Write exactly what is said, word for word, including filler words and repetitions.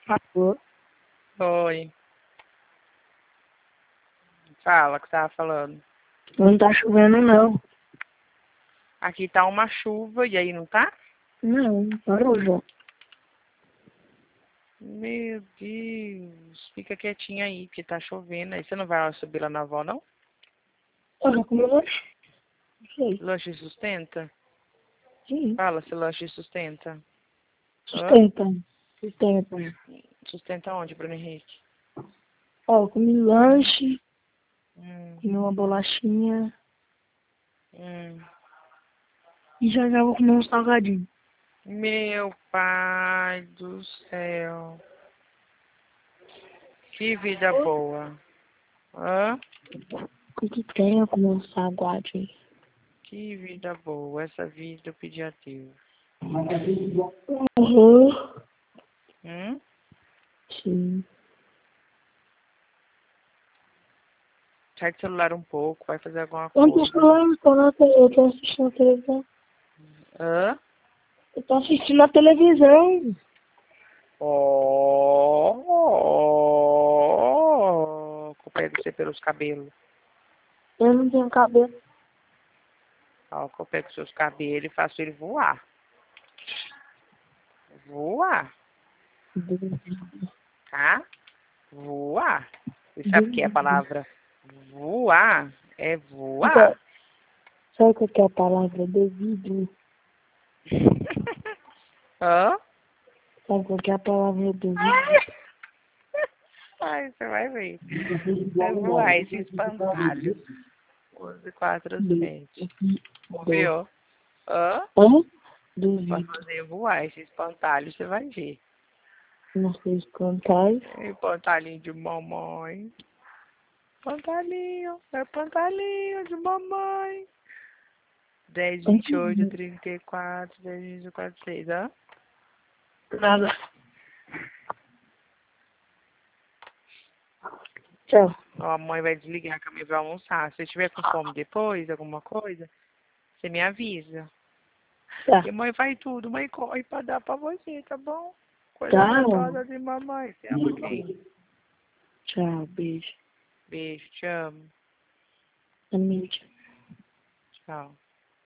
Alô? Oi. Fala, o que você tava falando. Não tá chovendo, não. Aqui tá uma chuva, e aí não tá? Não, parou já. Meu Deus. Fica quietinha aí, porque tá chovendo. Aí você não vai subir lá na avó, não? Olha, como lanche? Não sei. Lanche sustenta? Sim. Fala se lanche sustenta. Hã? Sustenta. Sustenta. Sustenta onde, Bruno Henrique? Ó, comi lanche, Hum, comi uma bolachinha hum. e já já vou comer um salgadinho. Meu pai do céu. Que vida boa. Hã? O que tem eu comer um salgadinho? Que vida boa. Essa vida eu pedi a Deus. Uhum. Hum? Sim. Sai do celular um pouco, vai fazer alguma Eu não tô coisa. falando, tô na tele- eu tô assistindo a televisão. Hã? Eu tô assistindo a televisão. Oh, oh, que eu pego você pelos cabelos. Eu não tenho cabelo. Ó, que eu pego seus cabelos e faço ele voar. Voar, tá? Voar. Você sabe o que é a palavra voar? É voar. Sabe qual que é a palavra devido? Hã? Sabe qual que é a palavra devido? Ai, você vai ver. É voar esse espantalho. onze, quatro, sete. Viu? Hã? Hã? Pra Duvido. fazer voar esse espantalho, você vai ver. Não sei contar. Espantalhinho de mamãe. Pantalinho, é pantalinho de mamãe. dez, vinte e oito, trinta e quatro, dez, vinte e quatro, seis, hã? Nada. Tchau. Ó, a mãe vai desligar que a mãe vai almoçar. Se você tiver com fome depois, alguma coisa, você me avisa. Tá. E a mãe faz tudo, mãe corre pra dar pra você, tá bom? Coisa Tá. gostosa de mamãe. Você ama quem? Tchau. Beijo. Beijo, te amo. Amiga. Tchau.